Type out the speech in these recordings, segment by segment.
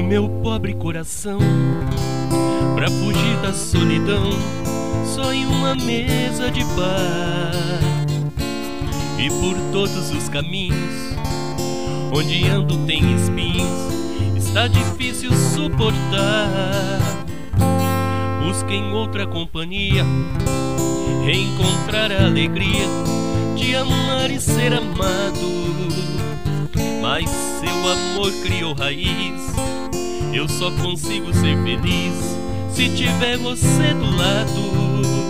meu pobre coração, pra fugir da solidão, só em uma mesa de bar. E por todos os caminhos onde ando tem espinhos, está difícil suportar. Busquem outra companhia, reencontrar a alegria de amar e ser amado. Mas seu amor criou raiz, eu só consigo ser feliz se tiver você do lado.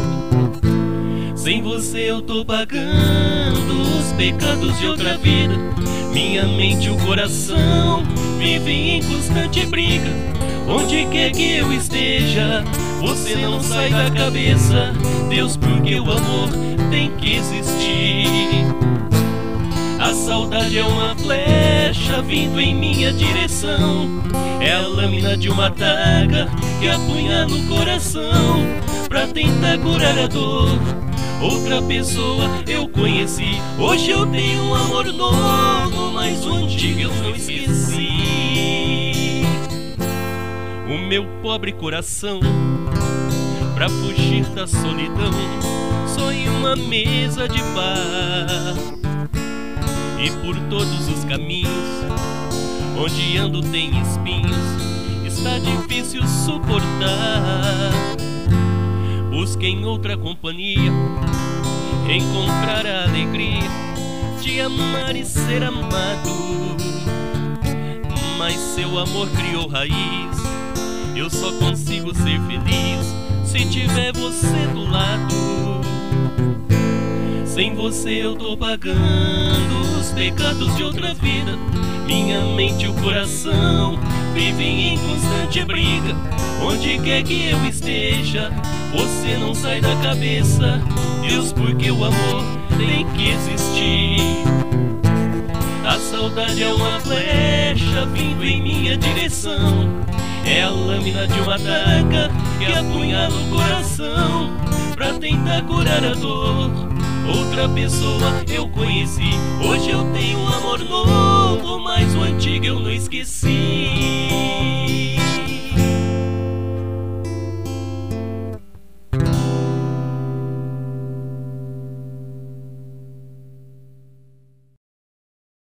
Sem você eu tô pagando os pecados de outra vida. Minha mente e o coração vivem em constante briga. Onde quer que eu esteja, você não sai da cabeça. Deus, porque o amor tem que existir. A saudade é uma flecha vindo em minha direção, é a lâmina de uma adaga que apunha no coração, pra tentar curar a dor. Outra pessoa eu conheci, hoje eu tenho um amor novo, mas o antigo eu não esqueci. O meu pobre coração, pra fugir da solidão, só em uma mesa de bar. E por todos os caminhos onde ando tem espinhos, está difícil suportar. Busquem outra companhia, encontrar a alegria de amar e ser amado. Mas seu amor criou raiz, eu só consigo ser feliz se tiver você do lado. Sem você eu tô pagando os pecados de outra vida. Minha mente e o coração vivem em constante briga. Onde quer que eu esteja, você não sai da cabeça. Deus, porque o amor tem que existir. A saudade é uma flecha vindo em minha direção, é a lâmina de uma adaga que apunha no coração, pra tentar curar a dor. Outra pessoa eu conheci, hoje eu tenho um amor novo, mas o antigo eu não esqueci.